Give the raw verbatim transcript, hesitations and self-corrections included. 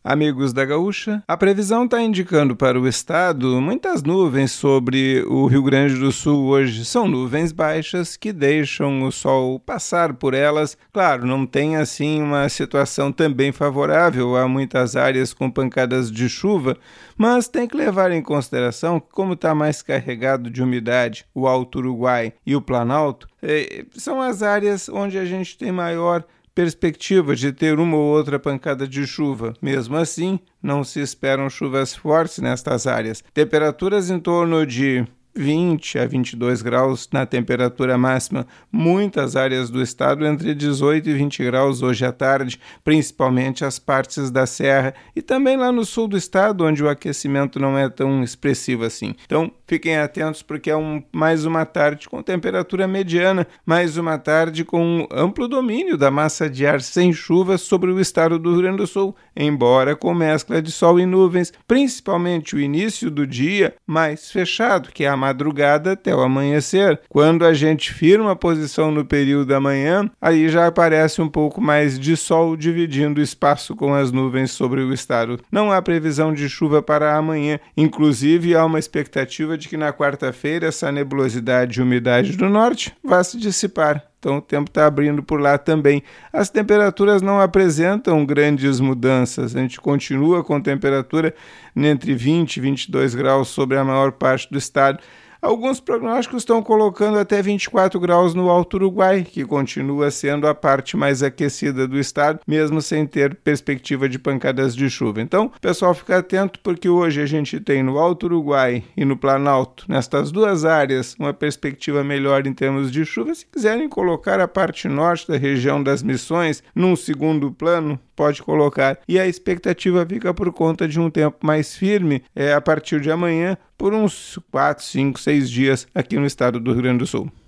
Amigos da Gaúcha, a previsão está indicando para o estado muitas nuvens sobre o Rio Grande do Sul hoje. São nuvens baixas que deixam o sol passar por elas. Claro, não tem assim uma situação também favorável a muitas áreas com pancadas de chuva, mas tem que levar em consideração que, como está mais carregado de umidade, o Alto Uruguai e o Planalto, eh, são as áreas onde a gente tem maior perspectiva de ter uma ou outra pancada de chuva. Mesmo assim, não se esperam chuvas fortes nestas áreas. Temperaturas em torno de vinte a vinte e dois graus na temperatura máxima, muitas áreas do estado entre dezoito e vinte graus hoje à tarde, principalmente as partes da serra e também lá no sul do estado, onde o aquecimento não é tão expressivo assim. Então, fiquem atentos porque é um, mais uma tarde com temperatura mediana, mais uma tarde com um amplo domínio da massa de ar sem chuva sobre o estado do Rio Grande do Sul, embora com mescla de sol e nuvens, principalmente o início do dia mais fechado, que é a madrugada até o amanhecer. Quando a gente firma a posição no período da manhã, aí já aparece um pouco mais de sol dividindo o espaço com as nuvens sobre o estado. Não há previsão de chuva para amanhã, inclusive há uma expectativa de que na quarta-feira essa nebulosidade e umidade do norte vá se dissipar. Então o tempo está abrindo por lá também. As temperaturas não apresentam grandes mudanças. A gente continua com temperatura entre vinte e vinte e dois graus sobre a maior parte do estado. Alguns prognósticos estão colocando até vinte e quatro graus no Alto Uruguai, que continua sendo a parte mais aquecida do estado, mesmo sem ter perspectiva de pancadas de chuva. Então, pessoal, fica atento porque hoje a gente tem no Alto Uruguai e no Planalto, nestas duas áreas, uma perspectiva melhor em termos de chuva. Se quiserem colocar a parte norte da região das Missões num segundo plano, pode colocar. E a expectativa fica por conta de um tempo mais firme é, a partir de amanhã, por uns quatro, cinco, seis dias aqui no estado do Rio Grande do Sul.